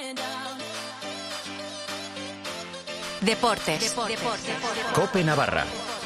Deportes. COPE Navarra.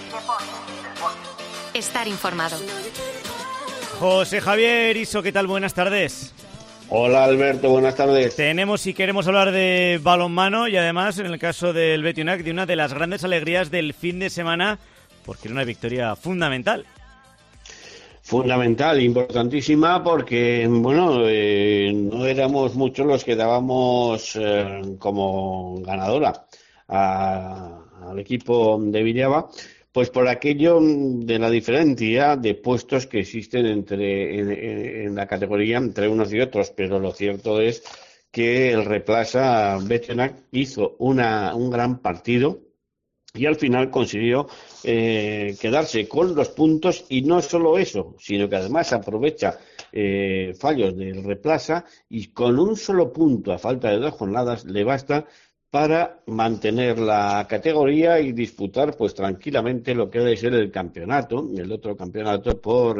Estar informado. José Javier Iso, ¿qué tal? Buenas tardes. Hola Alberto, buenas tardes. Tenemos y queremos hablar de balonmano y además, en el caso del Betionac, de una de las grandes alegrías del fin de semana, porque era una victoria fundamental. Fundamental, importantísima, porque bueno, no éramos muchos los que dábamos como ganadora al equipo de Villava, pues por aquello de la diferencia de puestos que existen en la categoría entre unos y otros, pero lo cierto es que el Replasa Betionac hizo un gran partido y al final consiguió quedarse con los puntos, y no solo eso, sino que además aprovecha fallos del Replasa, y con un solo punto a falta de 2 jornadas le basta para mantener la categoría y disputar pues tranquilamente lo que debe ser el campeonato, el otro campeonato por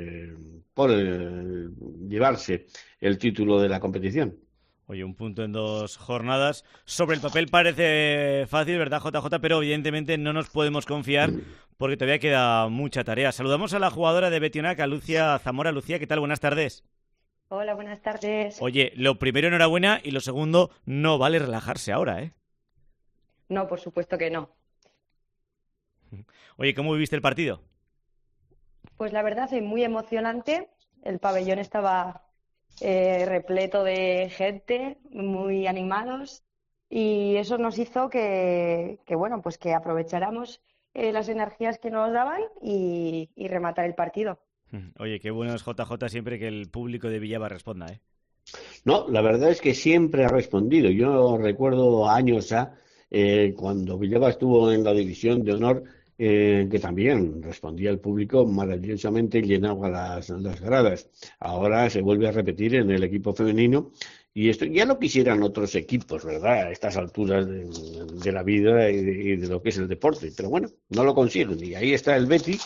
llevarse el título de la competición. Oye, un punto en 2 jornadas. Sobre el papel parece fácil, ¿verdad, JJ? Pero evidentemente no nos podemos confiar porque todavía queda mucha tarea. Saludamos a la jugadora de Betionac, a Lucia Zamora. Lucía, ¿qué tal? Buenas tardes. Hola, buenas tardes. Oye, lo primero, enhorabuena, y lo segundo, no vale relajarse ahora, ¿eh? No, por supuesto que no. Oye, ¿cómo viviste el partido? Pues la verdad es muy emocionante. El pabellón estaba repleto de gente, muy animados, y eso nos hizo que bueno, pues que aprovecháramos las energías que nos daban y rematar el partido. Oye, qué bueno es JJ siempre que el público de Villava responda, ¿eh? No, la verdad es que siempre ha respondido. Yo recuerdo años ya, cuando Villava estuvo en la división de honor, que también respondía el público maravillosamente y llenaba las gradas. Ahora se vuelve a repetir en el equipo femenino, y esto ya lo quisieran otros equipos, ¿verdad?, a estas alturas de la vida y de lo que es el deporte. Pero bueno, no lo consiguen. Y ahí está el Betis,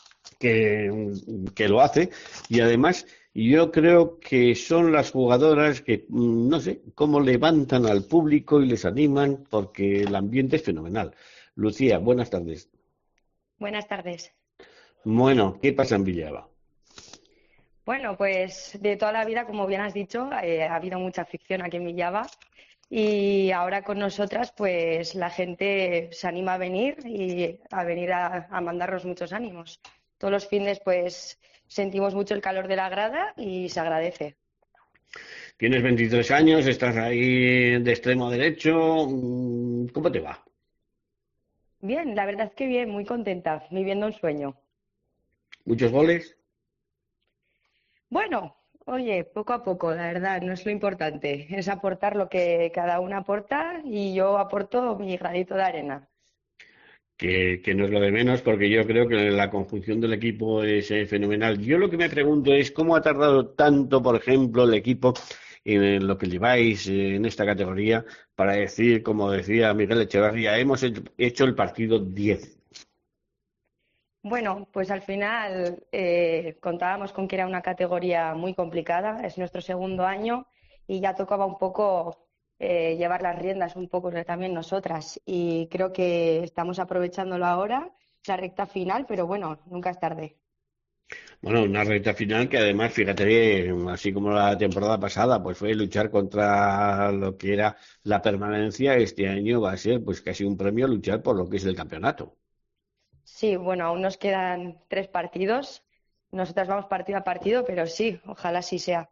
que lo hace, y además yo creo que son las jugadoras que no sé cómo levantan al público y les animan, porque el ambiente es fenomenal. Lucía, buenas tardes. Buenas tardes. Bueno, ¿qué pasa en Villava? Bueno, pues de toda la vida, como bien has dicho, ha habido mucha afición aquí en Villava, y ahora con nosotras pues la gente se anima a venir a mandarnos muchos ánimos. Todos los fines pues sentimos mucho el calor de la grada y se agradece. Tienes 23 años, estás ahí de extremo derecho. ¿Cómo te va? Bien, la verdad es que bien, muy contenta, viviendo un sueño. ¿Muchos goles? Bueno, oye, poco a poco, la verdad, no es lo importante, es aportar lo que cada uno aporta, y yo aporto mi granito de arena. Que no es lo de menos, porque yo creo que la conjunción del equipo es fenomenal. Yo lo que me pregunto es cómo ha tardado tanto, por ejemplo, el equipo en lo que lleváis en esta categoría para decir, como decía Miguel Echevarría, hemos hecho el partido 10. Bueno, pues al final contábamos con que era una categoría muy complicada, es nuestro segundo año y ya tocaba un poco llevar las riendas un poco también nosotras, y creo que estamos aprovechándolo ahora, la recta final, pero bueno, nunca es tarde. Bueno, una recta final que además, fíjate, así como la temporada pasada, pues fue luchar contra lo que era la permanencia. Este año va a ser pues casi un premio luchar por lo que es el campeonato. Sí, bueno, aún nos quedan 3 partidos, nosotras vamos partido a partido, pero sí, ojalá sí sea.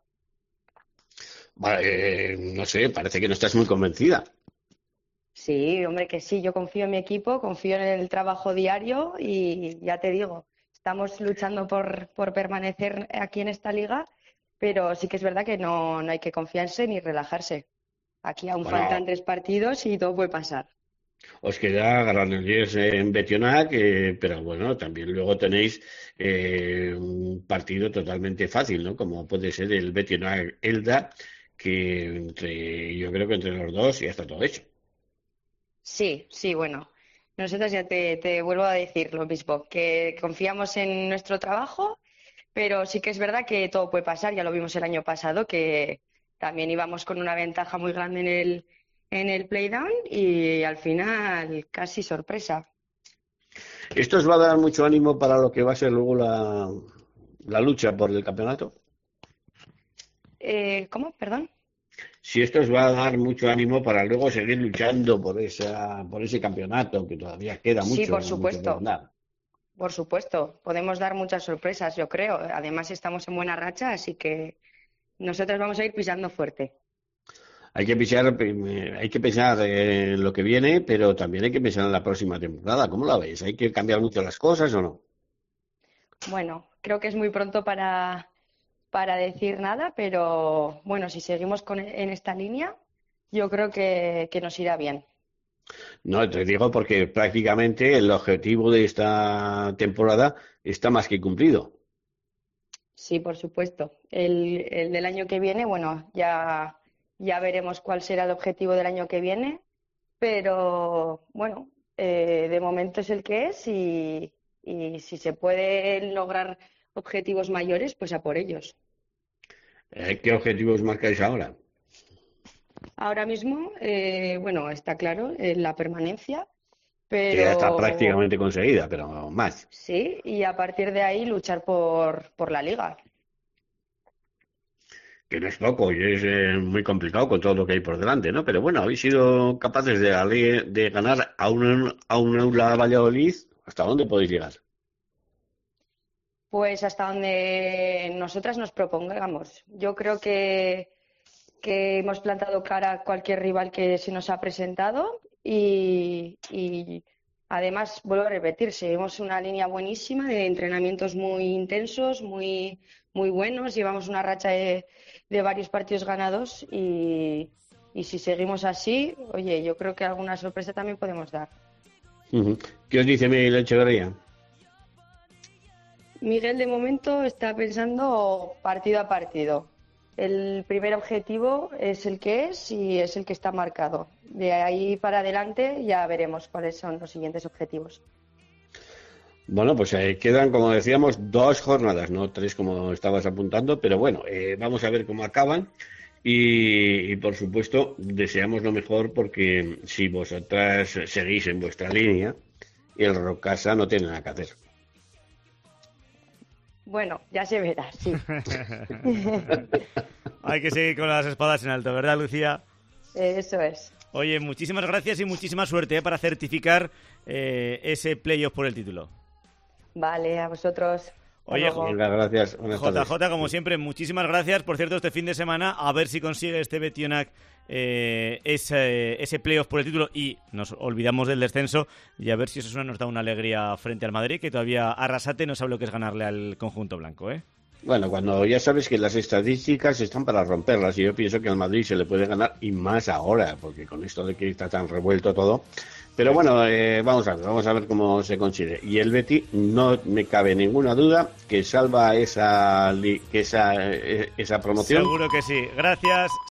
Vale, no sé, parece que no estás muy convencida. Sí, hombre, que sí, yo confío en mi equipo, confío en el trabajo diario y ya te digo, estamos luchando por permanecer aquí en esta liga, pero sí que es verdad que no hay que confiarse ni relajarse. Aquí aún Bueno, faltan 3 partidos y todo puede pasar. os queda Granollers en Betionac, pero bueno, también luego tenéis un partido totalmente fácil, ¿no? Como puede ser el Betionac Elda, que yo creo que entre los dos ya está todo hecho. Sí, sí, bueno, nosotros ya te vuelvo a decir lo mismo, que confiamos en nuestro trabajo, pero sí que es verdad que todo puede pasar, ya lo vimos el año pasado, que también íbamos con una ventaja muy grande en el playdown y al final casi sorpresa. ¿Esto os va a dar mucho ánimo para lo que va a ser luego la lucha por el campeonato? ¿Cómo? Perdón. Si esto os va a dar mucho ánimo para luego seguir luchando por ese campeonato, que todavía queda mucho, Sí, por mucho supuesto. por andar. Por supuesto. Podemos dar muchas sorpresas, yo creo. Además, estamos en buena racha, así que nosotros vamos a ir pisando fuerte. Hay que pensar en lo que viene, pero también hay que pensar en la próxima temporada. ¿Cómo la veis? ¿Hay que cambiar mucho las cosas o no? Bueno, creo que es muy pronto para decir nada, pero bueno, si seguimos en esta línea, yo creo que nos irá bien. No, te digo porque prácticamente el objetivo de esta temporada está más que cumplido. Sí, por supuesto. El del año que viene, bueno, ya veremos cuál será el objetivo del año que viene, pero bueno, de momento es el que es y si se pueden lograr objetivos mayores, pues a por ellos. ¿Qué objetivos marcáis ahora? Ahora mismo, bueno, está claro, la permanencia, Que ya está pero prácticamente conseguida, pero más. sí, y a partir de ahí luchar por la liga. Que no es poco y es muy complicado con todo lo que hay por delante, ¿no? Pero bueno, habéis sido capaces de ganar a un Aula Valladolid. ¿Hasta dónde podéis llegar? Pues hasta donde nosotras nos propongamos. Yo creo que hemos plantado cara a cualquier rival que se nos ha presentado y además, vuelvo a repetir, seguimos una línea buenísima de entrenamientos muy intensos, muy, muy buenos. Llevamos una racha de varios partidos ganados y si seguimos así, oye, yo creo que alguna sorpresa también podemos dar. Uh-huh. ¿Qué os dice Miguel Echeverría? Miguel, de momento, está pensando partido a partido. El primer objetivo es el que es y es el que está marcado. De ahí para adelante ya veremos cuáles son los siguientes objetivos. Bueno, pues quedan, como decíamos, 2 jornadas, no 3 como estabas apuntando, pero bueno, vamos a ver cómo acaban y por supuesto deseamos lo mejor porque si vosotras seguís en vuestra línea, el Rocasa no tiene nada que hacer. Bueno, ya se verá, sí. Hay que seguir con las espadas en alto, ¿verdad, Lucía? Eso es. Oye, muchísimas gracias y muchísima suerte para certificar ese playoff por el título. Vale, a vosotros. Oye, Venga, gracias. Buenas tardes. JJ, como siempre, muchísimas gracias. Por cierto, este fin de semana, a ver si consigue este Betionac ese playoff por el título y nos olvidamos del descenso y a ver si eso nos da una alegría frente al Madrid, que todavía Arrasate no sabe lo que es ganarle al conjunto blanco, ¿eh? Bueno, cuando ya sabes que las estadísticas están para romperlas y yo pienso que al Madrid se le puede ganar y más ahora, porque con esto de que está tan revuelto todo. Pero bueno, vamos a ver cómo se consigue. Y el Betis, no me cabe ninguna duda que salva esa promoción. Seguro que sí. Gracias.